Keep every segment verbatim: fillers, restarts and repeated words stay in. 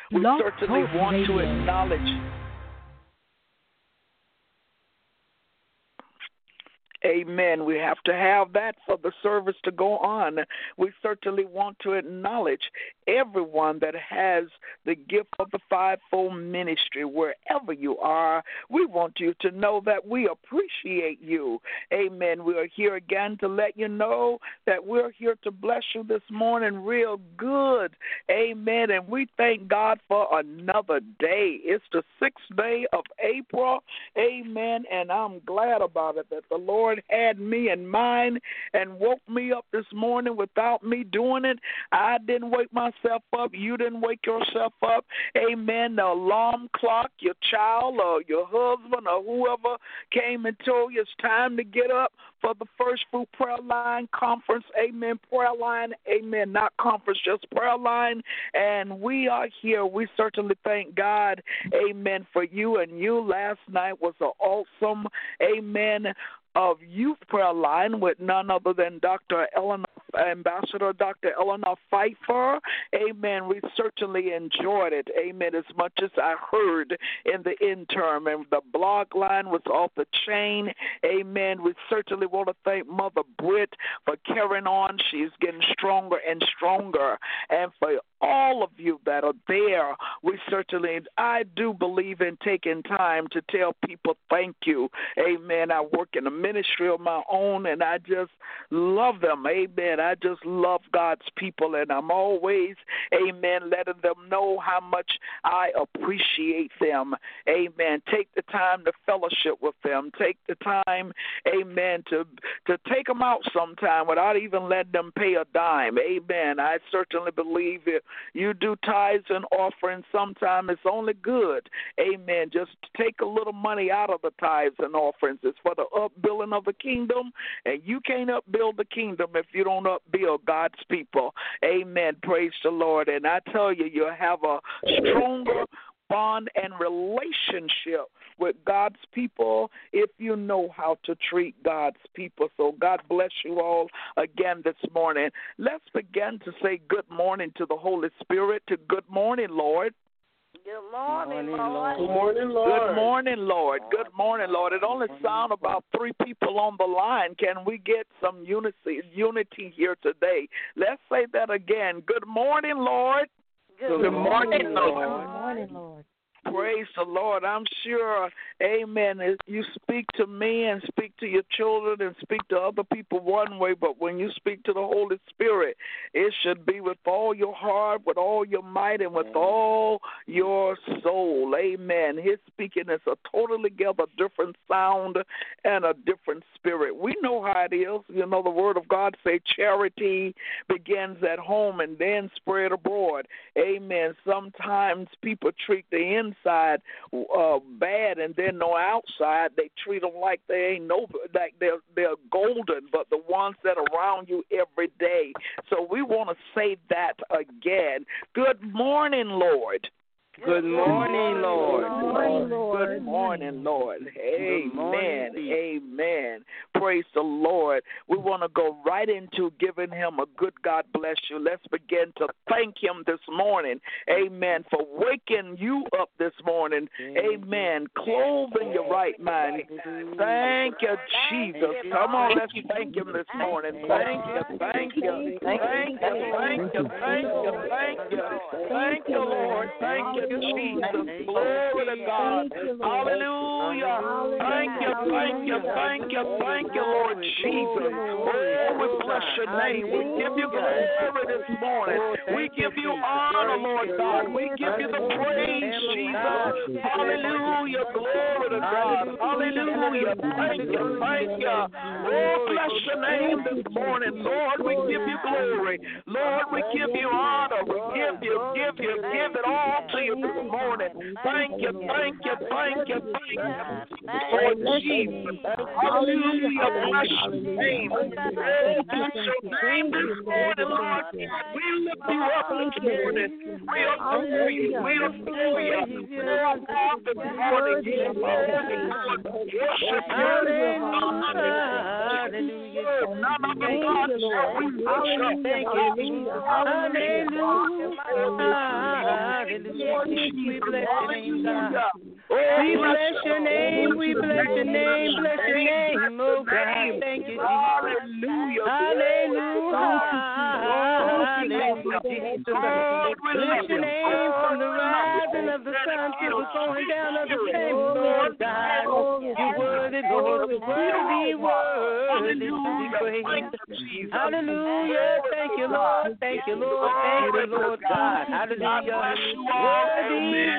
We Blog certainly Talk want to Radio. acknowledge. Amen. We have to have that for the service to go on. We certainly want to acknowledge everyone that has the gift of the fivefold ministry, wherever you are. We want you to know that we appreciate you. Amen. We are here again to let you know that we're here to bless you this morning real good. Amen. And we thank God for another day. It's the sixth day of April. Amen. And I'm glad about it that the Lord had me in mind and woke me up this morning without me doing it. I didn't wake myself up. You didn't wake yourself up. Amen. The alarm clock, your child or your husband or whoever came and told you it's time to get up for the First Fruit Prayer Line Conference. Amen. Prayer Line. Amen. Not conference, just prayer line. And we are here. We certainly thank God. Amen. For you and you. Last night was an awesome, amen, of youth prayer line with none other than Doctor Eleanor, Ambassador Doctor Eleanor Pfeiffer. Amen. We certainly enjoyed it. Amen. As much as I heard in the interim, and the blog line was off the chain. Amen. We certainly want to thank Mother Britt for carrying on. She's getting stronger and stronger. And for all of you that are there, we certainly, I do believe in taking time to tell people thank you. Amen. I work in a ministry of my own, and I just love them. Amen. I just love God's people, and I'm always, amen, letting them know how much I appreciate them. Amen. Take the time to fellowship with them. Take the time, amen, to, to take them out sometime without even letting them pay a dime. Amen. I certainly believe it. You do tithes and offerings, sometimes it's only good, amen, just take a little money out of the tithes and offerings. It's for the upbuilding of the kingdom, and you can't upbuild the kingdom if you don't upbuild God's people. Amen. Praise the Lord. And I tell you, you'll have a stronger bond and relationship with God's people if you know how to treat God's people. So God bless you all again this morning. Let's begin to say good morning to the Holy Spirit, to good morning, Lord. Good morning, Lord. Good morning, Lord. Good morning, Lord. Good morning, Lord. It only sounds about three people on the line. Can we get some unity, unity here today? Let's say that again. Good morning, Lord. Good, Good morning, Lord. Good morning, Lord. Praise the Lord. I'm sure, amen, as you speak to me and speak to your children and speak to other people one way, but when you speak to the Holy Spirit, it should be with all your heart, with all your might, and with all your soul. Amen. His speaking is a totally together different sound and a different spirit. We know how it is. You know, the Word of God say charity begins at home and then spread abroad. Amen. Sometimes people treat the inside inside uh, bad, and then no outside they treat them like they ain't no, like they're they're golden, but the ones that are around you every day. So we want to say that again. Good morning, Lord. Good morning, Lord. Good morning, Lord. Good morning, Lord. Amen. morning. Amen. Praise the Lord. We want to go right into giving him a good God bless you. Let's begin to thank him this morning. Amen. For waking you up this morning. Amen. Clothing your right mind. Thank you, Jesus. Come on, let's thank him this morning. Thank you, thank you, thank you, thank you, thank you, thank you, thank you, Lord. Thank you, Jesus. Glory to God. Hallelujah. Thank you, thank you, thank you, thank you, Lord Jesus. Oh, we bless your name. We give you glory this morning. We give you honor, Lord God. We give you the praise, Jesus. Hallelujah. Glory to God. Hallelujah. Thank you, thank you. Oh, bless your name this morning, Lord. We give you glory. Lord, we give you honor. We give you, give you, give it all to you this morning. Thank you, thank you, thank you, thank you. Lord Jesus. Hallelujah. Bless your name. Oh, bless your name this morning, Lord. We lift you up this morning. We adore you. We adore you. Oh, God, this morning. Give you Lord. Worship you. Hallelujah. None of the gods shall we worship. Hallelujah. Hallelujah. Hallelujah. We bless your name, God. Oh, We bless your name. We bless your name. Bless your name, oh God. Thank you, Jesus. Hallelujah. Hallelujah. Hallelujah, Jesus. Bless your name from the rising of the sun to the going down of the same, Lord God. You're worthy, Lord. You're worthy, worthy to be praised. Hallelujah. Thank you, Lord. Thank you, Lord. Thank you, Lord God. Hallelujah. Worthy,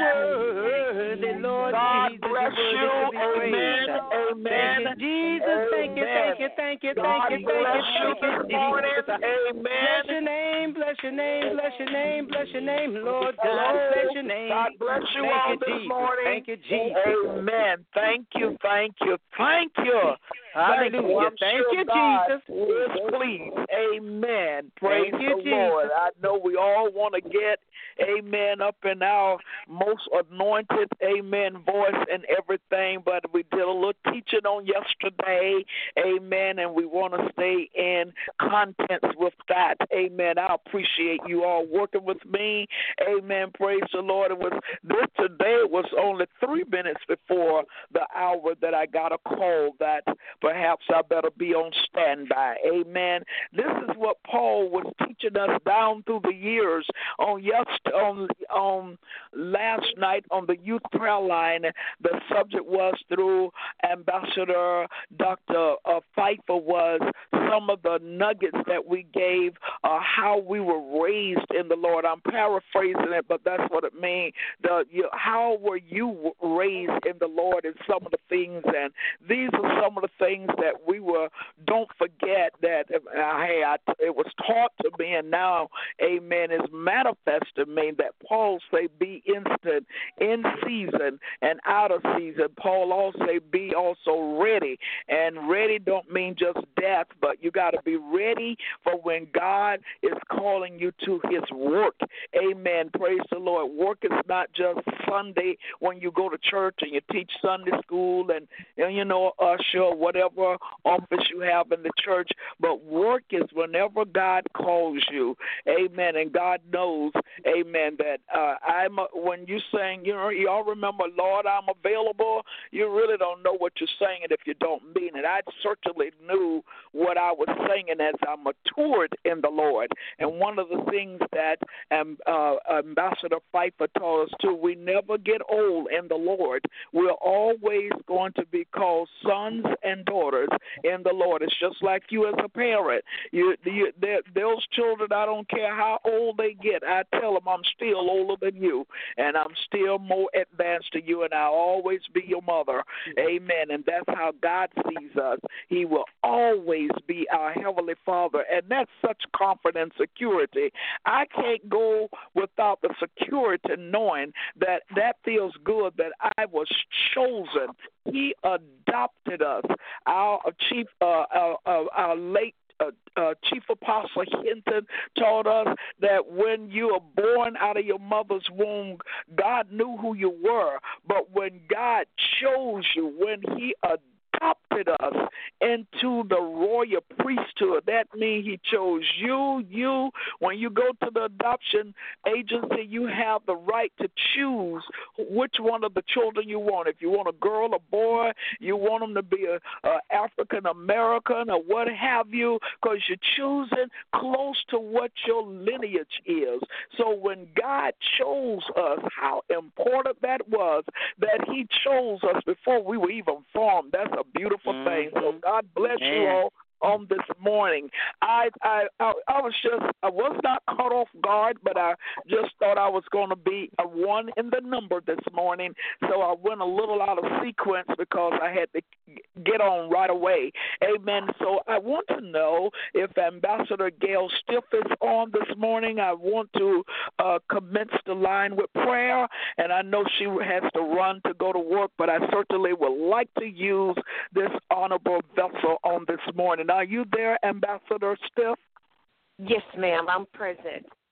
worthy, Lord Jesus. You're worthy to be praised. Thank you, Jesus. Thank you, thank you, thank you, thank you, thank you, thank you, Jesus. Bless your name, bless your name, bless your name, bless your name, Lord God. Bless your name. God bless you Thank all you, this Jesus. morning. Thank you, Jesus. Amen. Thank you, thank you, thank you. Hallelujah. Thank you, Jesus. Yes, please. Amen. Praise Thank you, the Jesus. Lord. I know we all want to get, amen, up in our most anointed, amen, voice and everything, but we did a little teaching on yesterday, amen, and we want to stay in contents with that. Amen. I appreciate you all working with me. Amen. Praise the Lord. It was this today was only three minutes before the hour that I got a call that perhaps I better be on standby. Amen. This is what Paul was teaching us down through the years. On yesterday, on on last night on the youth prayer line, the subject was through Ambassador Doctor Uh, Pfeiffer was some of the nuggets that we gave, uh, how we were raised in the Lord. I'm paraphrasing it, but that's what it means. The you, how were you raised in the Lord, and some of the things, and these are some of the things that we were. Don't forget that. Uh, hey, I, it was taught to me, and now, Amen, is manifested me that Paul say, "Be instant in season and out of season." Paul also say, "Be also ready," and ready don't mean just death, but you got to be ready for when God is calling you to His work. Amen. Praise the Lord. Work is not just Sunday when you go to church and you teach Sunday school and, and you know, usher or whatever office you have in the church, but work is whenever God calls you. Amen. And God knows, amen, that uh, I'm a, when you sing, you know, y'all remember, Lord, I'm available. You really don't know what you're saying if you don't mean it. I certainly knew what I was singing as I matured in the Lord. And one of the things that um, uh, Ambassador Pfeiffer taught us too, we never get old in the Lord. We're always going to be called sons and daughters in the Lord. It's just like you as a parent. You, you, those children, I don't care how old they get, I tell them I'm still older than you, and I'm still more advanced to you, and I'll always be your mother. Amen. And that's how God sees us. He will always be our Heavenly Father, and that's such comfort and security. I can't go without the security knowing that that feels good, that I was chosen. He adopted us. Our chief, uh, our, our, our late Uh, uh, Chief Apostle Hinton taught us that when you are born out of your mother's womb, God knew who you were. But when God chose you, when He adopted us into the royal priesthood, that means He chose you. You, when you go to the adoption agency, you have the right to choose which one of the children you want. If you want a girl, a boy, you want them to be a, a African American or what have you, because you're choosing close to what your lineage is. So when God chose us, how important that was, that He chose us before we were even formed. That's a beautiful mm-hmm. thing. So God bless Man. you all on this morning. I, I I I was just I was not caught off guard, but I just thought I was going to be a one in the number this morning, so I went a little out of sequence because I had to get on right away. Amen. So I want to know if Ambassador Gail Stiff is on this morning. I want to uh, commence the line with prayer, and I know she has to run to go to work, but I certainly would like to use this honorable vessel on this morning. Are you there, Ambassador Stiff? Yes, ma'am. I'm present.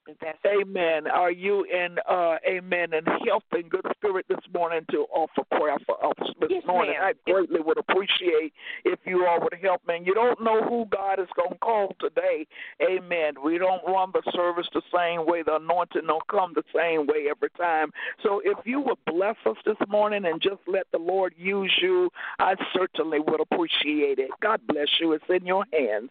Amen. Are you in, uh, amen, in health and good spirit this morning to offer prayer for us this yes, morning? Ma'am. I greatly would appreciate if you all would help me. And you don't know who God is going to call today. Amen. We don't run the service the same way. The anointing don't come the same way every time. So if you would bless us this morning and just let the Lord use you, I certainly would appreciate it. God bless you. It's in your hands.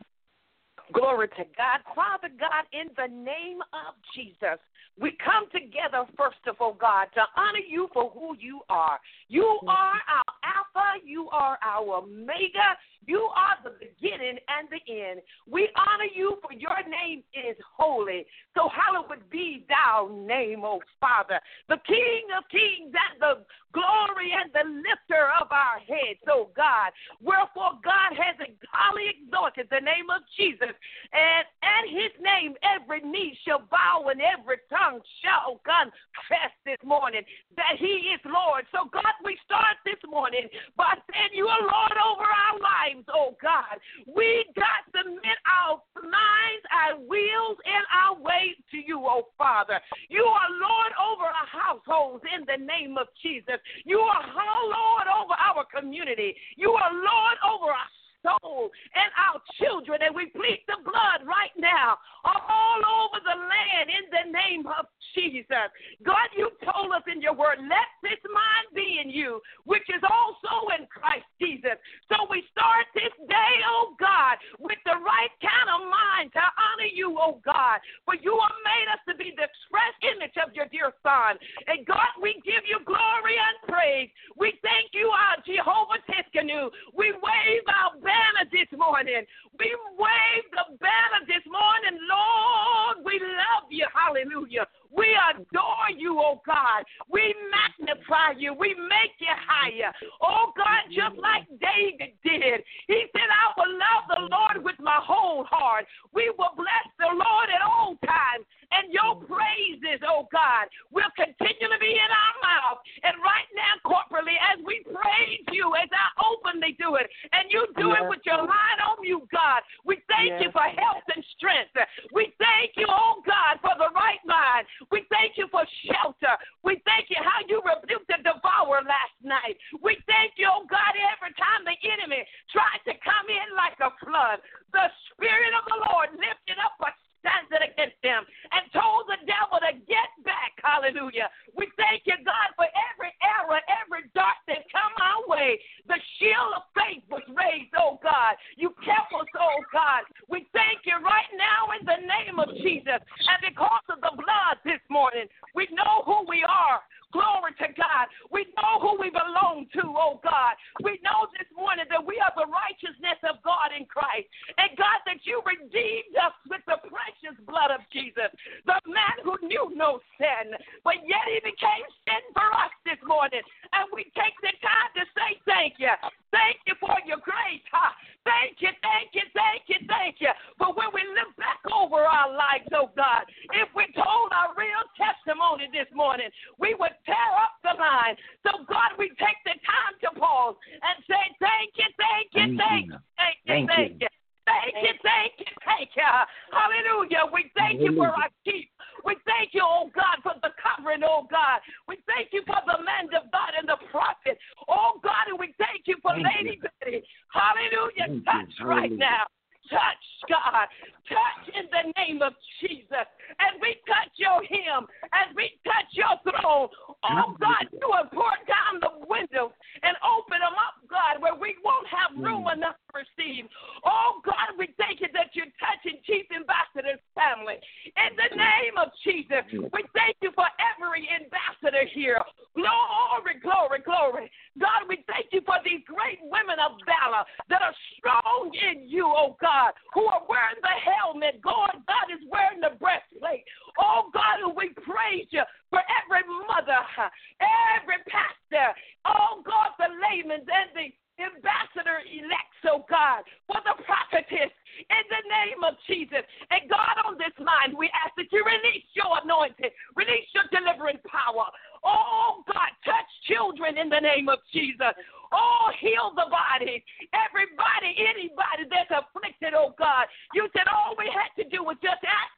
Glory to God. Father God, in the name of Jesus, we come together, first of all, God, to honor you for who you are. You are our Alpha. You are our Omega. You are the beginning and the end. We honor you for your name is holy. So hallowed be thou name, O Father, the King of kings and the glory and the lifter of our heads, oh God. Wherefore God has highly exalted the name of Jesus, and at his name every knee shall bow and every tongue shall confess this morning that he is Lord. So God, we start this morning by saying you are Lord over our lives, oh God. We got to submit our minds, our wills, and our ways to you, oh Father. You are Lord over our households in the name of Jesus. You are Lord over our community. You are Lord over our soul and our children, and we plead the blood right now all over the land in the name of Jesus. God, you told us in your word, let this mind be in you, which is also in Christ Jesus. So we start this day, oh God, with the right kind of mind to honor you, oh God, for you have made us to be the express image of your dear Son. And God, we give you glory and praise. We thank you, our Jehovah Tiskanu. We wave our banner this morning. We wave the banner this morning. Lord, we love you. Hallelujah. We adore you, oh God. We magnify you. We make you higher. Oh God, just like David did. He said, I will love the Lord with my whole heart. We will bless the Lord at all times. And your praises, oh God, will continue to be in our mouth. And right now, corporately, as we praise you, as I openly do it, and you do yes. it with your light on you, God, we thank yes. you for health and strength. We thank you, oh God, for the right mind. We thank you for shelter. We thank you how you rebuked the devourer last night. We thank you, oh God, every time the enemy tried to come in like a flood, the Spirit of the Lord lifted up a standard against them and told the devil to get back. Hallelujah. We thank you, God, for every error, every dart that come our way. The shield of faith was raised, oh God. You kept us, oh God. We thank you right now in the name of Jesus. And because of the blood this morning, we know who we are. Glory to God. We know who we belong to, oh God. We know this morning that we are the righteousness of God in Christ. And God, that you redeemed us with the precious blood of Jesus, the man who knew no sin, but yet he became sin for us this morning. And we take the time to say thank you. Thank you for your grace. Huh? Thank you, thank you, thank you, thank you. But when we look back over our lives, oh God, if we told our real testimony this morning, we would tear up the line. So, God, we take the time to pause and say thank you, thank you, thank you, thank you, thank you. Thank you, thank you, thank you. Hallelujah. We thank you for our keep. We thank you, oh God, for the covering, oh God. We thank you for the man of God and the prophet. Oh God, and we thank you for thank Lady you. Betty. Hallelujah. Thank Touch you. Right now. Touch, God. Touch in the name of Jesus. As we touch your hem, as we touch your throne, oh God, you will pour down the windows and open them up, God, where we won't have room enough to receive. Oh God, we thank you that you're touching Chief Ambassador's family. In the name of Jesus, we thank you for every ambassador here. Glory, glory, glory. God, we thank you for these great women of valor that are strong in you, oh God, who are wearing the helmet. God, God is wearing the breastplate. Oh God, and we praise you for every mother, every pastor, oh God, the laymen and the ambassador-elects, oh God, for the prophetess, in the name of Jesus. And God, on this line, we ask that you release your anointing, release your delivering power. Oh God, touch children in the name of Jesus. Oh, heal the body. Everybody, anybody that's afflicted, oh God. You said all we had to do was just ask in your name.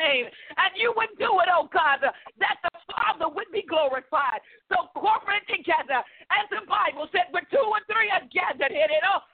name, and you would do it, oh God, that the Father would be glorified. So corporate together, as the Bible said, where two or three are gathered in it, oh,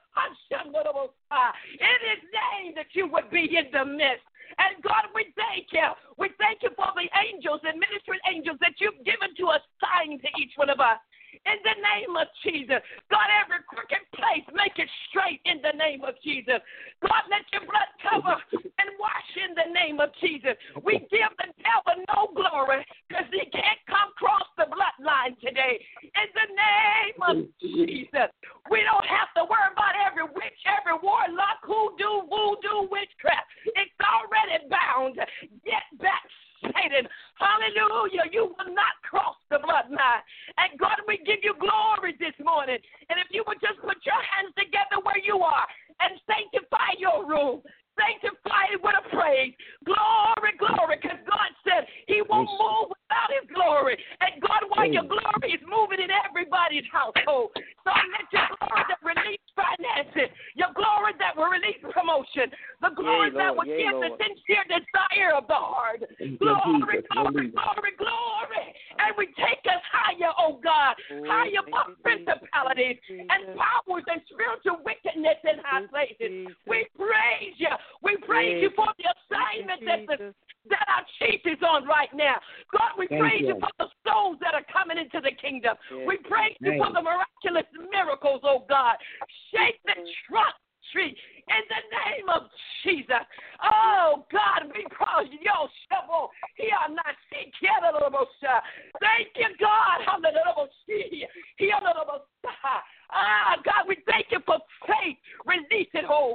in His name that you would be in the midst. And God, we thank you. We thank you for the angels and ministering angels that you've given to assign to each one of us. In the name of Jesus. God, every crooked place, make it straight in the name of Jesus. God, let your blood cover and wash in the name of Jesus. We give the devil no glory because he can't come across the bloodline today. In the name of Jesus. We don't have to worry about every witch, every warlock, hoodoo, voodoo, witchcraft. It's already bound. Get back, Satan. Hallelujah. You will not cross the bloodline. And God, we give you glory this morning. And if you would just put your hands together where you are and sanctify your room, sanctify it with a praise. Glory, glory, because God said He won't move without His glory. And God, while your glory is moving in everybody's household, so let your glory that release finances, your glory that will release promotion, the glory Yea, that Lord. will Yea, give Lord. the sincere desire of the heart. Glory, glory, glory, glory. And we take us higher, oh God, higher above principalities and powers and spiritual wickedness in high places. We praise you. We praise you for the assignment that, the, that our chief is on right now. God, we praise you for the souls that are coming into the kingdom. We praise you for the miraculous miracles, oh God. Shake the trust tree in the name of Jesus. Oh God, we praise you. Yo, Shabo, he are not sick. Thank you, God. Ah, God, we thank you for faith. Release it, oh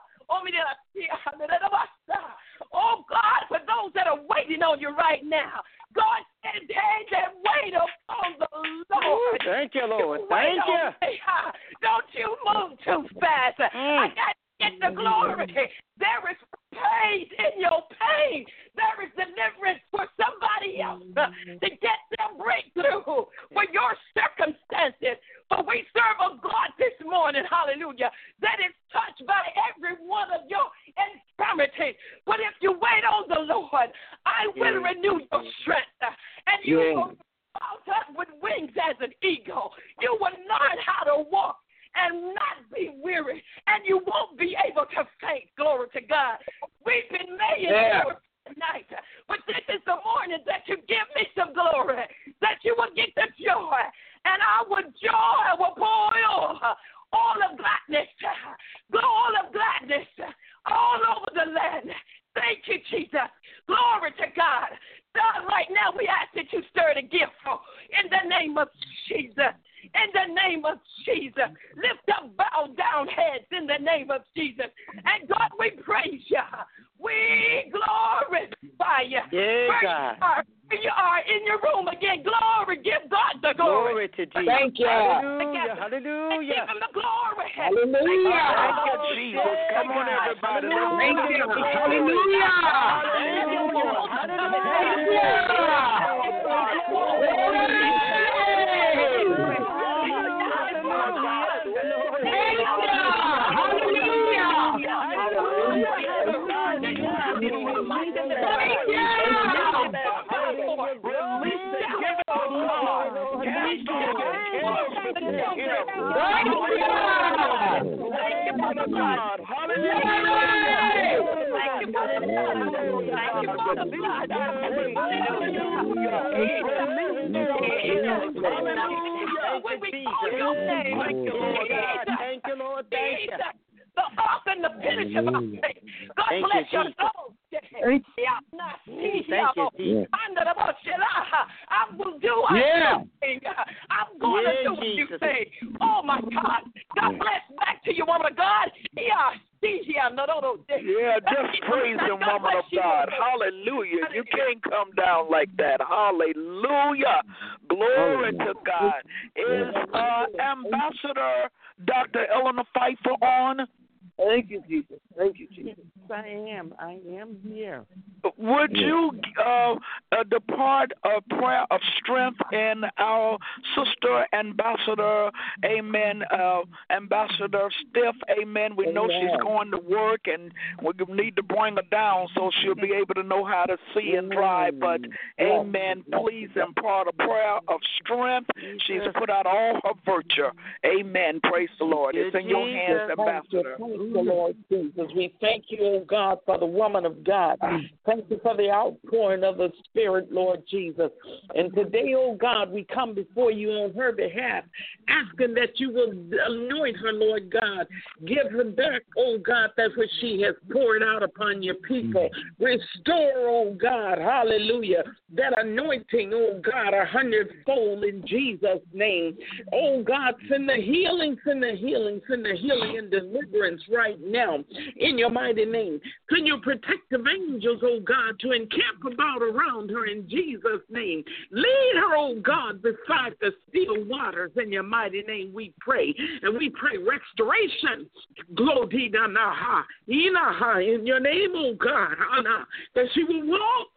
Oh God, for those that are waiting on you right now, God said they that wait upon the Lord. Thank you, Lord. Wait Thank you. on me. Don't you move too fast. Mm. I got to get the glory. There is praise in your pain. There is deliverance for somebody else uh, to get their breakthrough for your circumstances. For we serve a God this morning, hallelujah, that is touched by every one of your infirmities. But if you wait on the Lord, I will Yeah. renew your strength. uh, And you Yeah. will mount up with wings as an eagle. You will learn how to walk and not be weary, and you won't be able to faint. Glory to God. We've been made Yeah. for tonight, but this is the morning that you give me some glory, that you will get the joy, and our joy will pour all of gladness, all of gladness, all over the land. Thank you, Jesus. Glory to God. God, right now we ask that you stir the gift in the name of Jesus. In the name of Jesus. Lift up bowed down heads in the name of Jesus. And God, we praise you. We glorify you. Yeah, Where God. you are, where you are in your room again. Glory. Give God the glory. Glory to Jesus. Thank you. Hallelujah. And give Hallelujah. him the glory. Hallelujah. Thank you, Jesus. Come on, everybody. Thank you. Hallelujah. Thank you, Lord. Thank you. The author and the finisher of our faith. God Thank bless you, your Jesus. soul. Thank you, Jesus. I will do Yeah. anything. I'm going Yeah, to do what you Jesus. say. Oh, my God. God bless back to you, woman of God. Yeah. Yeah, just praise Him, woman of God. Hallelujah. You can't come down like that. Hallelujah. Glory to God. Is uh, Ambassador Doctor Eleanor Pfeiffer on? Thank you, Jesus. Thank you, Jesus. I am. I am here. would you uh, uh, depart a prayer of strength in our sister ambassador, amen, uh, Ambassador Stiff, amen. We know she's going to work and we need to bring her down so she'll be able to know how to see and drive, but amen, please impart a prayer of strength. She's put out all her virtue. Amen. Praise the Lord. It's in your hands, Ambassador. Thank you, Lord Jesus. We thank you, oh God, for the woman of God. Thank you for the outpouring of the Spirit, Lord Jesus. And today, oh God, we come before you on her behalf, asking that you will anoint her, Lord God. Give her back, oh God, that which she has poured out upon your people. Restore, oh God, hallelujah, that anointing, oh God, a hundredfold in Jesus' name. Oh God, send the healing, send the healing, send the healing and deliverance right now in your mighty name. Send your protective angels, oh God, to encamp about around her in Jesus' name. Lead her, oh God, beside the still waters in your mighty name we pray. And we pray restoration. Glory in your name, oh God, that she will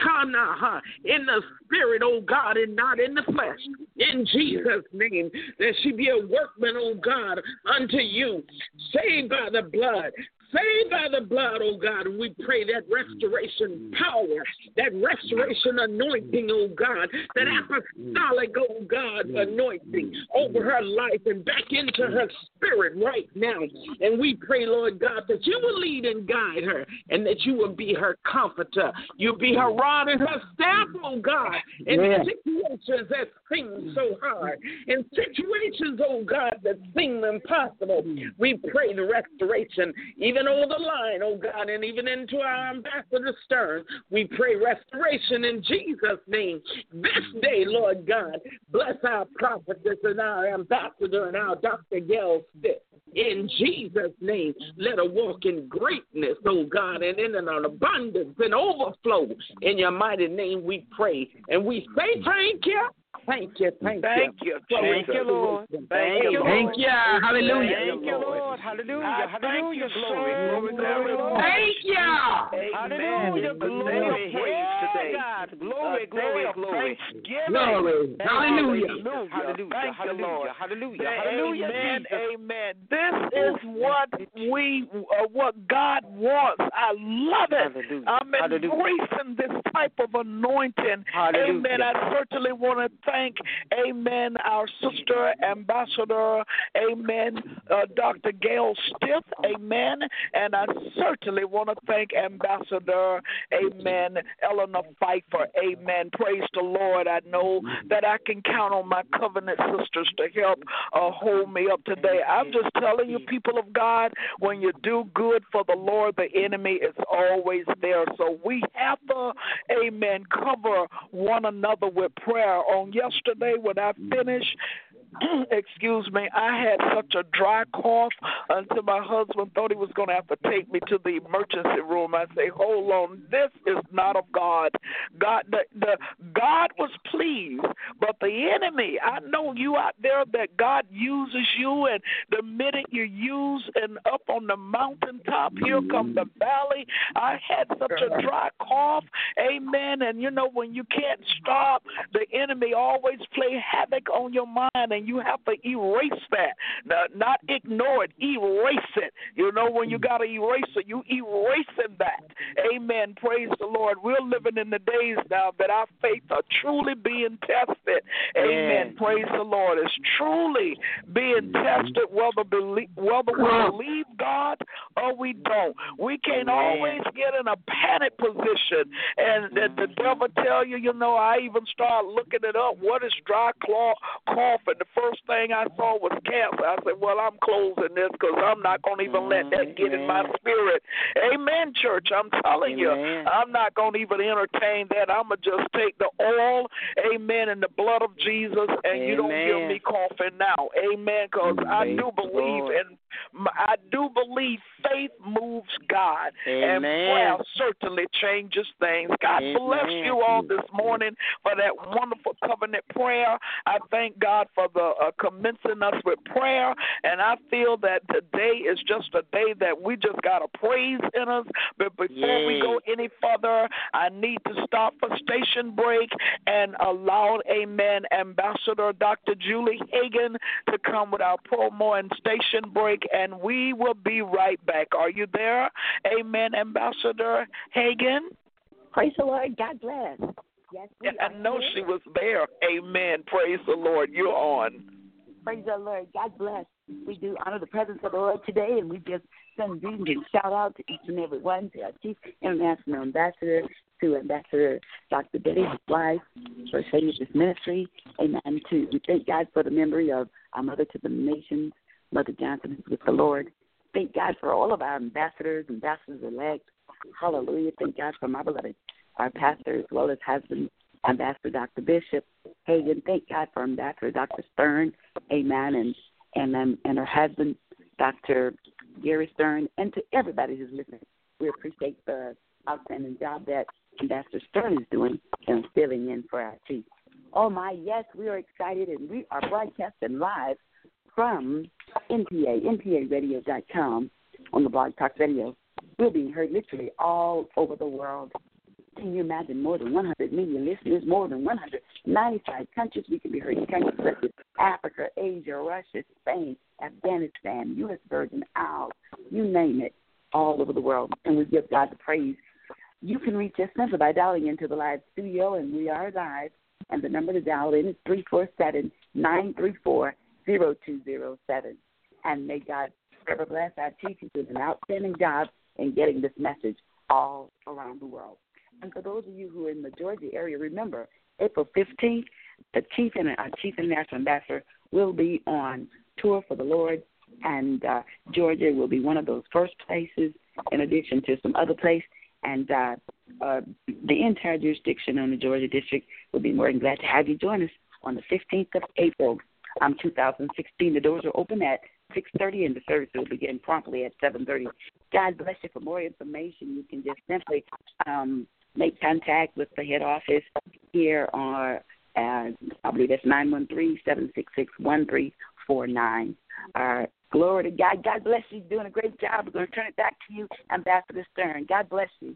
walk in the spirit, oh God, and not in the flesh. In Jesus' name, that she be a workman, oh God, unto you, saved by the blood. Saved by the blood, oh God, and we pray that restoration power, that restoration anointing, oh God, that apostolic, oh God, anointing over her life and back into her spirit right now. And we pray, Lord God, that you will lead and guide her and that you will be her comforter. You'll be her rod and her staff, oh God, in yeah. situations that seem so hard, in situations, oh God, that seem impossible. We pray the restoration, even Even over the line, oh God, and even into our Ambassador Stern, we pray restoration in Jesus' name. This day, Lord God, bless our prophetess and our ambassador and our Doctor Gail Stiff. In Jesus' name, let her walk in greatness, oh God, and in an abundance and overflow. In your mighty name we pray. And we say thank you. Thank you, thank, thank you. you. Thank you, Lord. Thank you, Lord. Thank you. Hallelujah. Thank you, Lord. Hallelujah. Hallelujah. Glory, glory, glory, glory. Thank you. Hallelujah. Glory. Today. God. Glory, glory, glory. Glory. Hallelujah. Hallelujah. Thank you, Lord. Hallelujah. Hallelujah. Amen. Amen. This is what we, uh, what God wants. I love it. Hallelujah. I'm embracing this type of anointing. Hallelujah. Amen. I certainly want to thank, amen, our sister ambassador, amen, uh, Doctor Gail Stiff, amen, and I certainly want to thank Ambassador, amen, Eleanor Pfeiffer, amen. Praise the Lord. I know that I can count on my covenant sisters to help uh, hold me up today. I'm just telling you, people of God, when you do good for the Lord, the enemy is always there. So we have to, amen, cover one another with prayer. On yesterday when I finished, excuse me, I had such a dry cough until my husband thought he was going to have to take me to the emergency room. I say, hold on, this is not of God. God, the, the God was pleased, but the enemy, I know you out there that God uses you, and the minute you use and up on the mountaintop, here come the valley. I had such a dry cough, amen, and you know when you can't stop, the enemy always play havoc on your mind, and you have to erase that, not ignore it, erase it. You know, when you got to erase it, you erasing that. Amen. Praise the Lord. We're living in the days now that our faith are truly being tested. Amen. Yeah. Praise the Lord. It's truly being tested whether, believe, whether we believe God or we don't. We can't always get in a panic position and that the devil tell you, you know, I even start looking it up. What is dry cough? And the first thing I saw was cancer. I said, well, I'm closing this because I'm not going to even let that get in my spirit. Amen, church. I'm telling amen. you, I'm not going to even entertain that. I'm going to just take the oil, amen, and the blood of Jesus, and amen. You don't hear me coughing now. Amen, because I do believe Lord. in I do believe faith moves God, Amen. and prayer certainly changes things. God Amen. bless you all this morning for that wonderful covenant prayer. I thank God for the uh, commencing us with prayer, and I feel that today is just a day that we just got to praise in us. But before Yay. we go any further, I need to stop for station break and allow, amen, Ambassador Doctor Julie Hagan to come with our promo and station break, and we will be right back. Are you there? Amen, Ambassador Hagan? Praise the Lord. God bless. Yes, we I are know here. she was there. Amen. Praise the Lord. You're on. Praise the Lord. God bless. We do honor the presence of the Lord today, and we just send greetings and shout out to each and every one, to our Chief International Ambassador, to Ambassador Doctor Betty, his wife, First Lady of this ministry. Amen. To we thank God for the memory of our Mother to the Nations, Mother Johnson, who's with the Lord. Thank God for all of our ambassadors, ambassadors-elect. Hallelujah. Thank God for my beloved, our pastor, as well as husband, Ambassador Doctor Bishop Hagan. Thank God for Ambassador Doctor Stern. Amen. And and um, and her husband, Doctor Gary Stern, and to everybody who's listening. We appreciate the outstanding job that Ambassador Stern is doing and filling in for our chief. Oh, my, yes, we are excited, and we are broadcasting live from N P A, N P A radio dot com on the Blog Talk Radio. We're being heard literally all over the world. Can you imagine more than one hundred million listeners, more than one hundred ninety-five countries? We can be heard in countries such as Africa, Asia, Russia, Spain, Afghanistan, U S Virgin Isles, you name it, all over the world. And we give God the praise. You can reach us simply by dialing into the live studio, and we are live. And the number to dial in is three four seven, nine three four, zero two zero seven. And may God forever bless our chief. He did an outstanding job in getting this message all around the world. And for those of you who are in the Georgia area, remember, April fifteenth, the chief and our chief international ambassador will be on tour for the Lord, and uh, Georgia will be one of those first places, in addition to some other places. And uh, uh, the entire jurisdiction on the Georgia district will be more than glad to have you join us on the fifteenth of April, um, two thousand sixteen. The doors are open at six thirty, and the service will begin promptly at seven thirty. God bless you. For more information, you can just simply um, make contact with the head office here, or uh, I believe that's nine one three, seven six six, one three four nine. Uh, glory to God. God bless you. You're doing a great job. We're going to turn it back to you, Ambassador Stern. God bless you.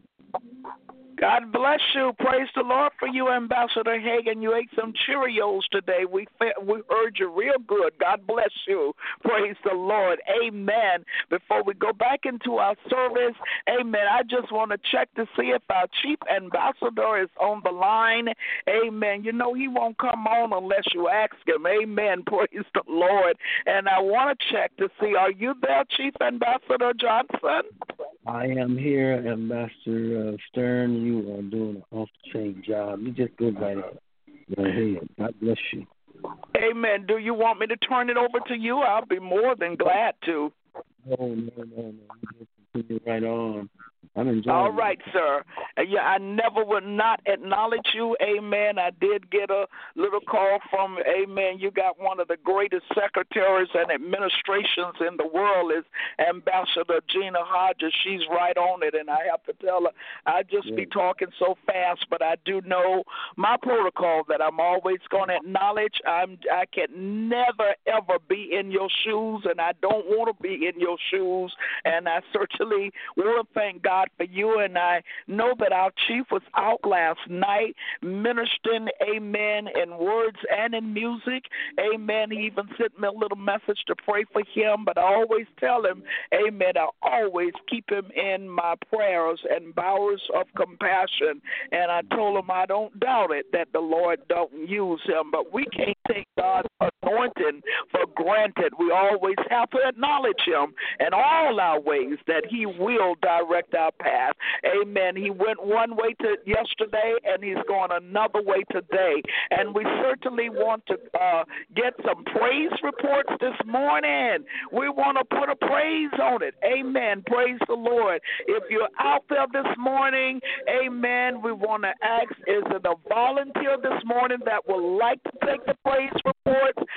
God bless you. Praise the Lord for you, Ambassador Hagan. You ate some Cheerios today. We we heard you real good. God bless you. Praise the Lord. Amen. Before we go back into our service, amen, I just want to check to see if our chief ambassador is on the line. Amen. You know, he won't come on unless you ask him. Amen. Praise the Lord. And I want to check to see, are you there, Chief Ambassador Johnson? I am here, Ambassador uh, Stern. You are doing an off-the-chain job. You just go right ahead. Go ahead. God bless you. Amen. Do you want me to turn it over to you? I'll be more than glad to. No, no, no, no. You just continue right on. I'm enjoying All it. right, sir. Uh, yeah, I never would not acknowledge you. Amen. I did get a little call from, amen, you got one of the greatest secretaries and administrations in the world is Ambassador Gina Hodges. She's right on it, and I have to tell her, I just Yeah. be talking so fast, but I do know my protocol that I'm always going to acknowledge. I'm, I can never, ever be in your shoes, and I don't want to be in your shoes, and I certainly will thank God for you, and I know that our chief was out last night ministering, amen, in words and in music, amen. He even sent me a little message to pray for him, but I always tell him, amen, I always keep him in my prayers and bowers of compassion, and I told him I don't doubt it that the Lord don't use him, but we can't take God's anointing for granted. We always have to acknowledge him in all our ways that he will direct our path. Amen. He went one way to yesterday, and he's going another way today. And we certainly want to uh, get some praise reports this morning. We want to put a praise on it. Amen. Praise the Lord. If you're out there this morning, amen, we want to ask, is it a volunteer this morning that would like to take the praise reports? I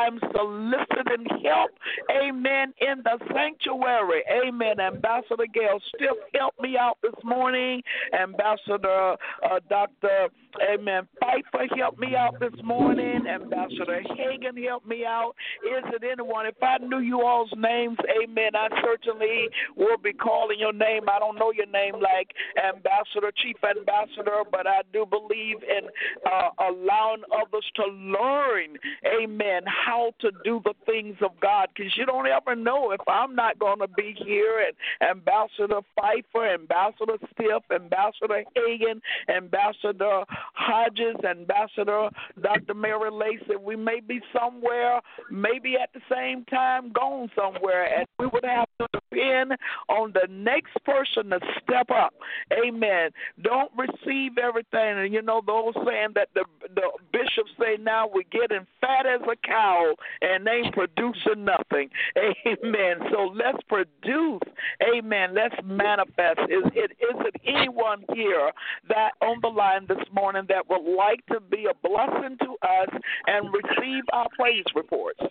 am soliciting help, amen, in the sanctuary. Amen. Ambassador Gail Stiff helped me out this morning. Ambassador uh, Doctor Amen. Pfeiffer helped me out this morning. Ambassador Hagan helped me out. Is it anyone? If I knew you all's names, amen, I certainly would be calling your name. I don't know your name like Ambassador, Chief Ambassador, but I do believe in uh, allowing others to learn, amen, how to do the things of God, because you don't ever know if I'm not going to be here. And Ambassador Pfeiffer, Ambassador Stiff, Ambassador Hagan, Ambassador Hodges, Ambassador Doctor Mary Lacey, we may be somewhere, maybe at the same time gone somewhere, and we would have to depend on the next person to step up. Amen. Don't receive everything. And you know the old saying that the, the bishops say now we're getting fat as a cow and ain't producing nothing. Amen. So let's produce. Amen. Let's manifest. Is it is it anyone here that on the line this morning that would like to be a blessing to us and receive our praise reports?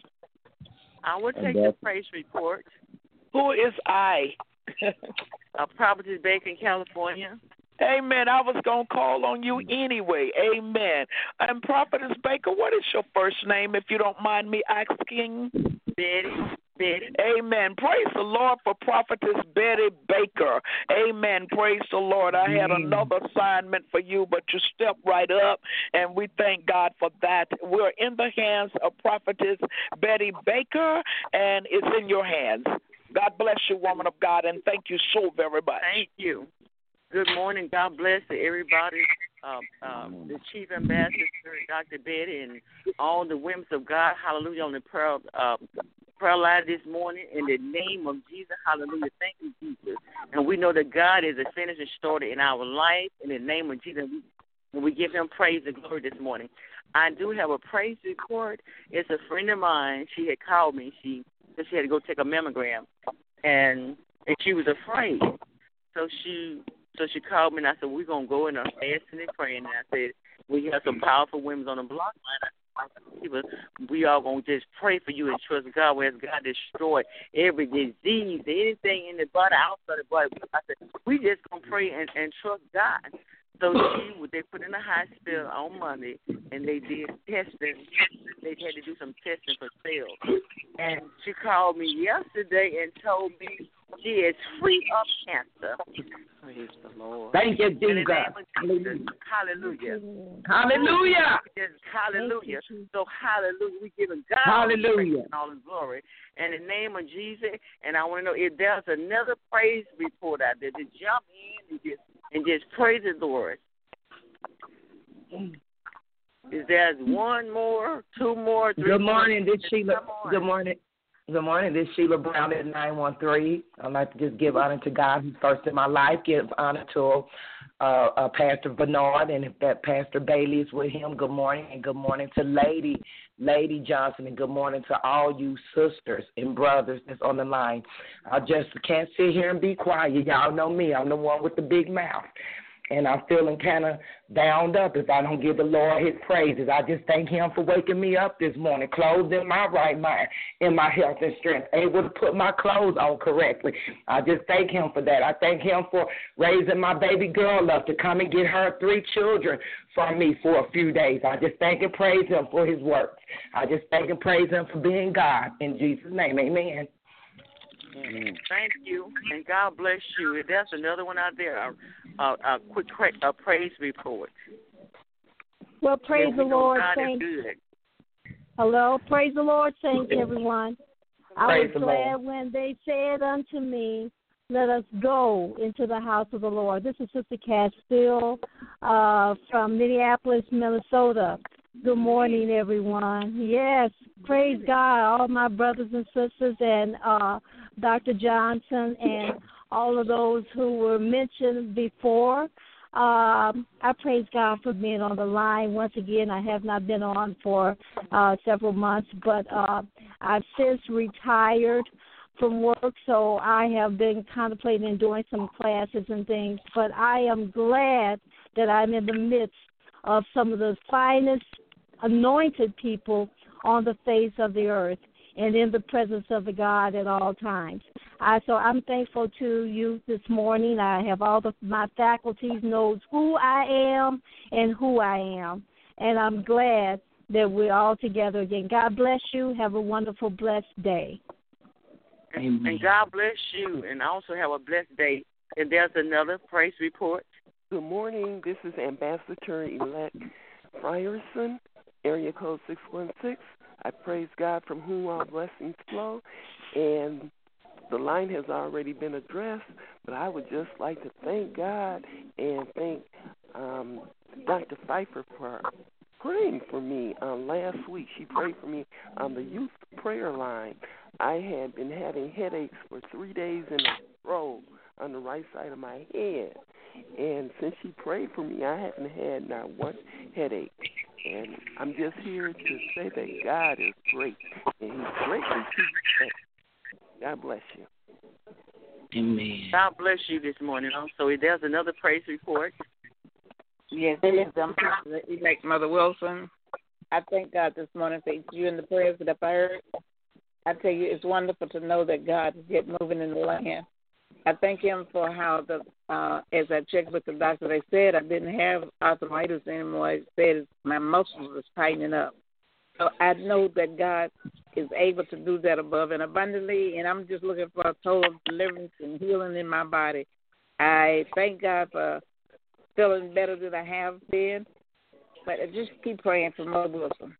I will take the praise report. Who is I? uh, Prophetess Baker in California. Amen. I was going to call on you anyway. Amen. And Prophetess Baker, what is your first name, if you don't mind me asking? Betty. Betty. Amen. Praise the Lord for Prophetess Betty Baker. Amen. Praise the Lord. I had another assignment for you, but you stepped right up, and we thank God for that. We're in the hands of Prophetess Betty Baker, and it's in your hands. God bless you, woman of God, and thank you so very much. Thank you. Good morning. God bless to everybody, um, um, the Chief Ambassador, Doctor Betty, and all the women of God. Hallelujah on the prayer, uh, prayer line this morning. In the name of Jesus, hallelujah. Thank you, Jesus. And we know that God is a finished and starter in our life. In the name of Jesus, and we give him praise and glory this morning. I do have a praise report. It's a friend of mine. She had called me. She she had to go take a mammogram, and and she was afraid. So she so she called me, and I said, we're going to go in there fasting and praying. And I said, we have some powerful women on the block line. We all going to just pray for you and trust God. Whereas God destroy every disease, anything in the body, outside the body. I said, we just going to pray and, and trust God. So she, they put in the hospital on Monday, and they did testing. They had to do some testing for cells. And she called me yesterday and told me she is free of cancer. Praise the Lord. Thank you, Jesus. Hallelujah. Hallelujah. Hallelujah. Yes, hallelujah. So hallelujah. We giving God hallelujah. And all his glory. In the name of Jesus, and I want to know if there's another praise report out there to jump in and just and just praise the Lord. Is there one more, two more, three Good morning, more? This Sheila. Good morning. Good morning, this is Sheila Brown at nine one three. I'd like to just give honor to God who's first in my life, give honor to uh, uh, Pastor Bernard, and if that Pastor Bailey is with him, good morning, and good morning to Lady, Lady Johnson, and good morning to all you sisters and brothers that's on the line. I just can't sit here and be quiet. Y'all know me. I'm the one with the big mouth. And I'm feeling kind of bound up if I don't give the Lord his praises. I just thank him for waking me up this morning, clothed in my right mind, in my health and strength, able to put my clothes on correctly. I just thank him for that. I thank him for raising my baby girl up to come and get her three children from me for a few days. I just thank and praise him for his work. I just thank and praise him for being God. In Jesus' name, amen. Thank you, and God bless you. If there's another one out there, a, a, a quick a praise report. Well, praise the Lord. God Thank is good. Hello, praise the Lord. Thank everyone. I Praise was the glad Lord. when they said unto me, let us go into the house of the Lord. This is Sister Castile uh, from Minneapolis, Minnesota. Good morning, everyone. Yes, praise God, all my brothers and sisters, and uh, Doctor Johnson, and all of those who were mentioned before. Um, I praise God for being on the line. Once again, I have not been on for uh, several months, but uh, I've since retired from work, so I have been contemplating and doing some classes and things. But I am glad that I'm in the midst of some of the finest anointed people on the face of the earth and in the presence of the God at all times. I, so I'm thankful to you this morning. I have all of my faculties knows who I am and who I am, and I'm glad that we're all together again. God bless you. Have a wonderful, blessed day. Amen. And God bless you, and also have a blessed day. And there's another praise report. Good morning. This is Ambassador-elect Frierson, area code six one six. I praise God from whom all blessings flow. And the line has already been addressed, but I would just like to thank God and thank um, Doctor Pfeiffer for praying for me um, last week. She prayed for me on the youth prayer line. I had been having headaches for three days in a row on the right side of my head. And since she prayed for me, I haven't had not one headache. And I'm just here to say that God is great, and He's greatly to be thanked. God bless you. Amen. God bless you this morning. Also, there's another praise report. Yes, it is. I'm elect Mother Wilson. I thank God this morning for you and the prayers that I've heard. I tell you, it's wonderful to know that God is yet moving in the land. I thank Him for how, the uh, as I checked with the doctor, they said I didn't have arthritis anymore. It said my muscles was tightening up. So I know that God is able to do that above and abundantly, and I'm just looking for a total deliverance and healing in my body. I thank God for feeling better than I have been, but I just keep praying for Mother Wilson.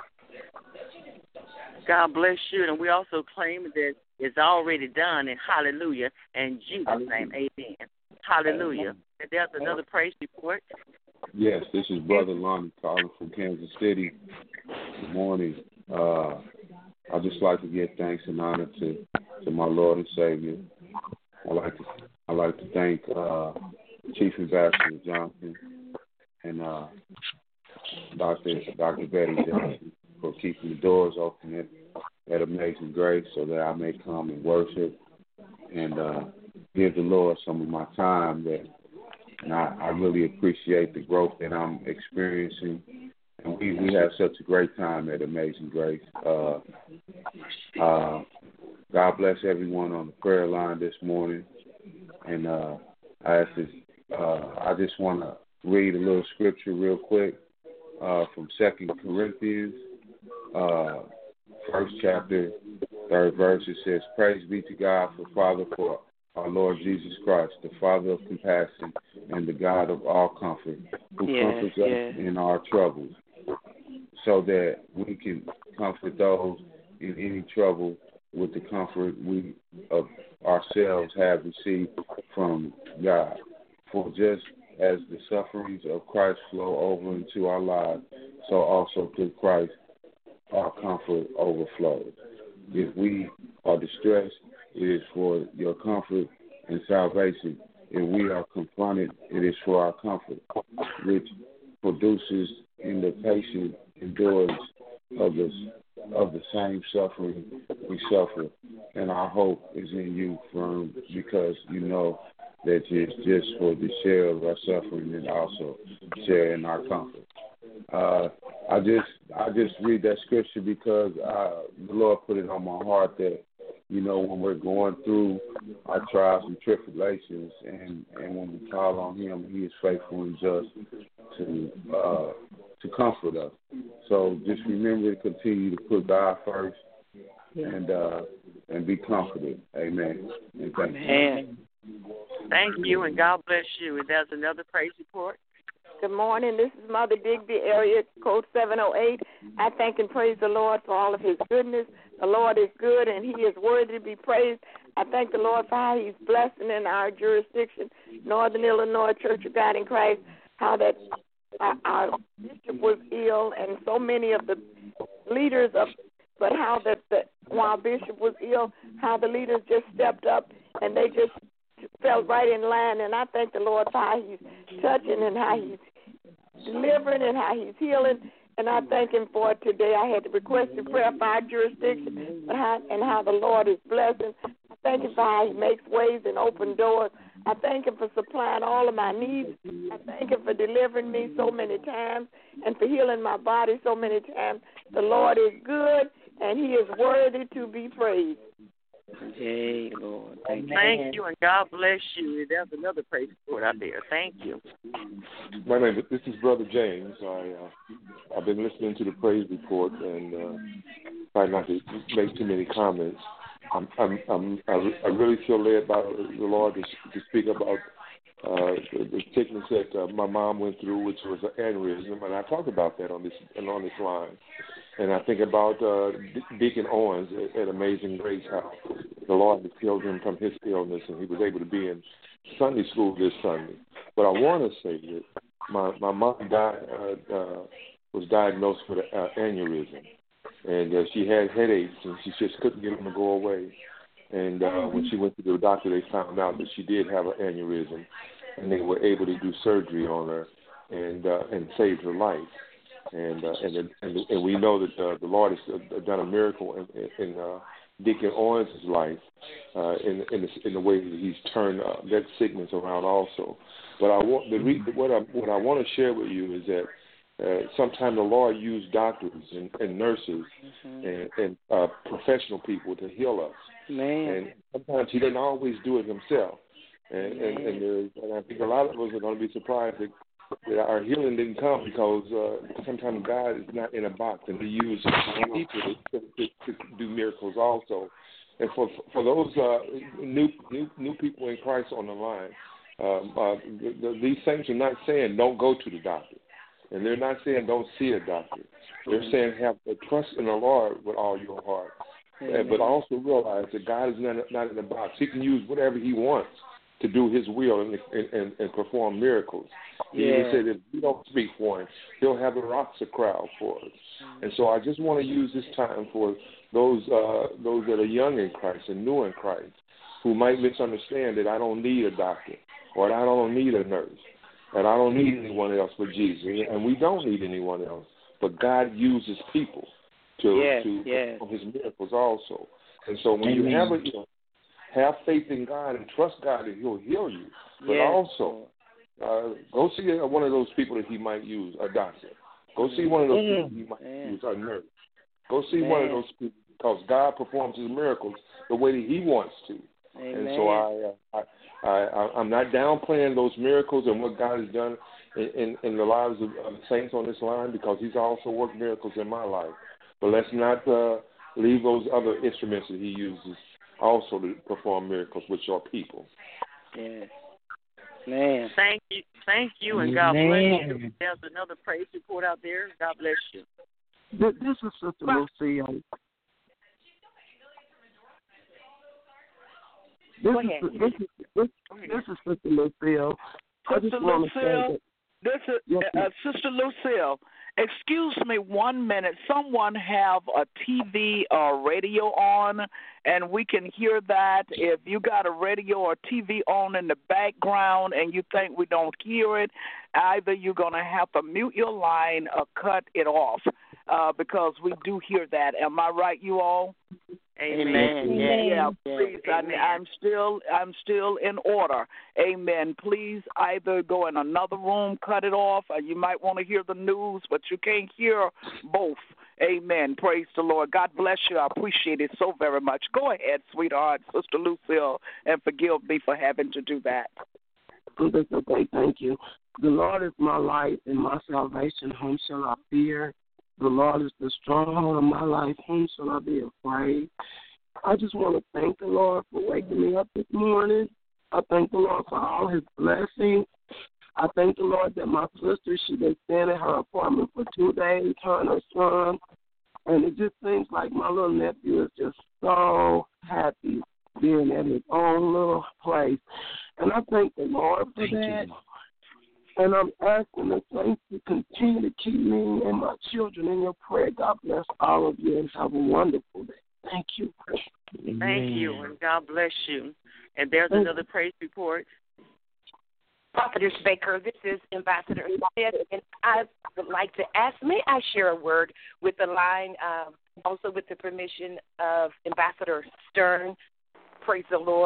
God bless you, and we also claim that it's already done, and hallelujah, in Jesus' name, amen. Hallelujah. And there's another praise report. Yes, this is Brother Lonnie calling from Kansas City. Good morning. Uh, I'd just like to give thanks and honor to, to my Lord and Savior. I'd like to, I'd like to thank uh, Chief Ambassador Johnson and uh, Doctor Doctor Betty Johnson for keeping the doors open at, at Amazing Grace so that I may come and worship and uh, give the Lord some of my time. That, and I, I really appreciate the growth that I'm experiencing. And we, we have such a great time at Amazing Grace. Uh, uh, God bless everyone on the prayer line this morning. And uh, I, ask this, uh, I just want to read a little scripture real quick uh, from Second Corinthians, uh, first chapter, third verse. It says, "Praise be to God, for Father, for our Lord Jesus Christ, the Father of compassion and the God of all comfort, who yes, comforts yes. us in our troubles, so that we can comfort those in any trouble with the comfort we of ourselves have received from God. For just as the sufferings of Christ flow over into our lives, so also through Christ our comfort overflows. If we are distressed, it is for your comfort and salvation. If we are confronted, it is for our comfort, which produces in the patient endurance of the, of the same suffering we suffer. And our hope is in you, firm, because you know that it's just for the share of our suffering and also share in our comfort." Uh, I just I just read that scripture because uh, the Lord put it on my heart that, you know, when we're going through our trials and tribulations, and, and when we call on Him, He is faithful and just to uh, to comfort us. So just remember to continue to put God first and uh, and be comforted. Amen. And thank Amen. You. Thank you, and God bless you. And there's another praise report. Good morning. This is Mother Digby, area code seven oh eight. I thank and praise the Lord for all of His goodness. The Lord is good, and He is worthy to be praised. I thank the Lord for how He's blessing in our jurisdiction, Northern Illinois Church of God in Christ, how that our, our bishop was ill, and so many of the leaders of, but how that the, while Bishop was ill, how the leaders just stepped up, and they just fell right in line. And I thank the Lord for how He's touching and how He's delivering and how He's healing, and I thank Him for it today. I had to request a prayer for our jurisdiction and how, and how the Lord is blessing. I thank Him for how He makes ways and open doors. I thank Him for supplying all of my needs. I thank Him for delivering me so many times and for healing my body so many times. The Lord is good, and he is worthy to be praised. Yay, Lord. Thank, Thank you, and God bless you. There's another praise report out there. Thank you. My name is, this is Brother James. I, uh, I've been listening to the praise report and uh, try not to make too many comments. I'm, I'm, I'm, I really feel led by the Lord to, to speak about uh, the, the sickness that uh, my mom went through, which was an aneurysm, and I talked about that on this and on this line. And I think about uh, Deacon Owens at, at Amazing Grace, how the Lord had healed him from his illness, and he was able to be in Sunday school this Sunday. But I want to say that my my mom died, uh, uh, was diagnosed with an uh, aneurysm, and uh, she had headaches, and she just couldn't get them to go away. And uh, when she went to the doctor, they found out that she did have an aneurysm, and they were able to do surgery on her and uh, and saved her life. And, uh, and and and we know that uh, the Lord has done a miracle in, in uh, Deacon Owens' life uh, in in the, in the way that he's turned uh, that sickness around also. But I want the re- what I what I want to share with you is that uh, sometimes the Lord used doctors and, and nurses mm-hmm. and, and uh, professional people to heal us. Man. And sometimes He doesn't always do it Himself. And and, and, there's, and I think a lot of us are going to be surprised that. that our healing didn't come because uh, sometimes God is not in a box, and He uses people to, to, to do miracles also. And for for those uh, new new new people in Christ on the line, um, uh, the, the, these saints are not saying don't go to the doctor, and they're not saying don't see a doctor. They're saying have a trust in the Lord with all your heart, and, but also realize that God is not not in a box. He can use whatever He wants to do His will and and, and perform miracles. He yeah. even said if we don't speak for Him, He'll have the rocks a crowd for us. Mm-hmm. And so I just want to use this time for those uh, those that are young in Christ and new in Christ who might misunderstand that I don't need a doctor or that I don't need a nurse and I don't need anyone else but Jesus. And we don't need anyone else. But God uses people to, yes, to yes. perform His miracles also. And so when Amen. you have a you know, have faith in God and trust God that He'll heal you. But yes. also, uh, go see one of those people that He might use, a doctor. Go see one of those mm. people He might Man. use, a nurse. Go see Man. one of those people because God performs His miracles the way that He wants to. Amen. And so I, uh, I, I, I'm not downplaying those miracles and what God has done in, in, in the lives of, of the saints on this line because He's also worked miracles in my life. But let's not uh, leave those other instruments that He uses also to perform miracles with your people. Yes. Man. Thank you. Thank you, and God bless you. There's another praise report out there. God bless you. This, this is Sister Lucille. This is, this, is, this, this is Sister Lucille. Sister Lucille, this is yes, uh, Sister Lucille. Excuse me one minute. Someone have a T V or radio on, and we can hear that. If you got a radio or T V on in the background and you think we don't hear it, either you're going to have to mute your line or cut it off uh, because we do hear that. Am I right, you all? Amen. Amen. Yeah, yeah please. Amen. I, I'm still, I'm still in order. Amen. Please, either go in another room, cut it off, or you might want to hear the news, but you can't hear both. Amen. Praise the Lord. God bless you. I appreciate it so very much. Go ahead, sweetheart, Sister Lucille, and forgive me for having to do that. That's okay. Thank you. The Lord is my light and my salvation. Whom shall I fear? The Lord is the stronghold of my life. Whom shall I be afraid? I just want to thank the Lord for waking me up this morning. I thank the Lord for all His blessings. I thank the Lord that my sister, she been staying at her apartment for two days, her and her son. And it just seems like my little nephew is just so happy being at his own little place. And I thank the Lord for thank that. You. And I'm asking the saints to continue to keep me and my children in your prayer. God bless all of you and have a wonderful day. Thank you. Thank you, and God bless you. And there's Thank another praise report. Prophetess Baker, this is Ambassador Smith, and I would like to ask, may I share a word with the line, um, also with the permission of Ambassador Stern? Praise the Lord.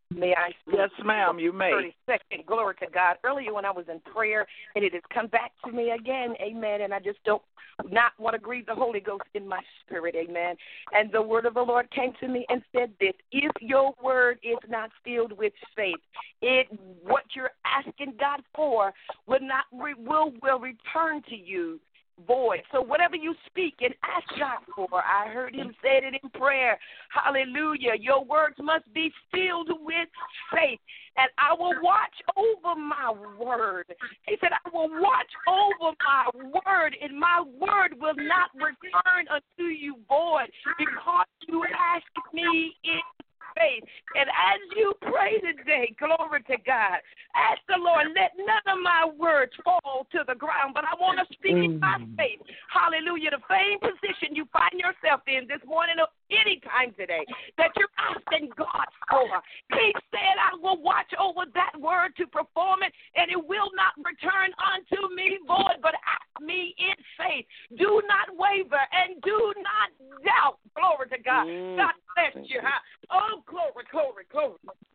May I speak? Yes, ma'am, you may. thirty seconds. Glory to God. Earlier when I was in prayer, and it has come back to me again, amen, and I just don't not want to grieve the Holy Ghost in my spirit, amen. And the word of the Lord came to me and said this: if your word is not filled with faith, it what you're asking God for will not re, will will return to you void. So whatever you speak and ask God for, I heard him say it in prayer. Hallelujah. Your words must be filled with faith. And I will watch over my word. He said, I will watch over my word, and my word will not return unto you void, because you asked me in faith. And as you pray today, glory to God, ask the Lord, let none of my words fall to the ground, but I want to speak in my faith. Hallelujah. The same position you find yourself in this morning or any time today that you're asking God for. He said, I will watch over that word to perform it, and it will not return unto me void, but ask me in faith. Do not waver and do not doubt. Glory to God. God bless you. Huh? Oh, glory, glory, glory.